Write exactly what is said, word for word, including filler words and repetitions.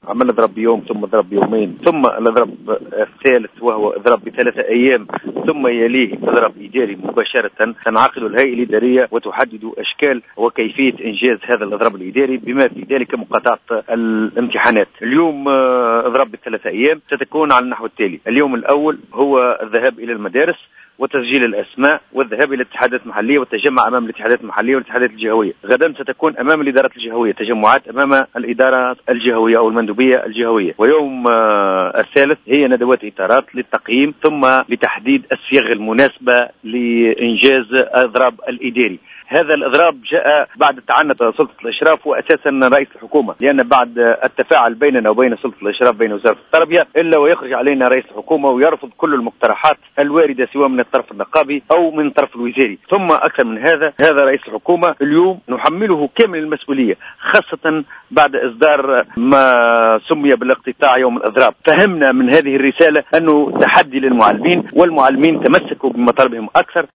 عملنا اضرب بيوم ثم اضرب بيومين ثم الاضرب الثالث وهو اضرب بثلاثة ايام ثم يليه اضرب اداري مباشرة. تنعقد الهيئة الادارية وتحدد اشكال وكيفية انجاز هذا الاضراب الاداري بما في ذلك مقاطعة الامتحانات. اليوم اضرب بالثلاثة ايام ستكون على النحو التالي: اليوم الاول هو الذهاب الى المدارس وتسجيل الأسماء والذهاب إلى الاتحادات المحلية والتجمع أمام الاتحادات المحلية والاتحادات الجهوية. غدا ستكون أمام الإدارات الجهوية تجمعات أمام الإدارات الجهوية أو المندوبية الجهوية. ويوم آه الثالث هي ندوات إطارات للتقييم ثم لتحديد الصيغ المناسبة لإنجاز الإضراب الإداري. هذا الإضراب جاء بعد تعنت سلطة الإشراف وأساسا رئيس الحكومة، لأن بعد التفاعل بيننا وبين سلطة الإشراف بين وزارة التربية إلا ويخرج علينا رئيس الحكومة ويرفض كل المقترحات الواردة سواء من الطرف النقابي أو من الطرف الوزاري. ثم أكثر من هذا، هذا رئيس الحكومة اليوم نحمله كامل المسؤولية، خاصة بعد إصدار ما سمي بالاقتطاع يوم الإضراب. فهمنا من هذه الرسالة أنه تحدي للمعلمين، والمعلمين تمسكوا بمطالبهم أكثر.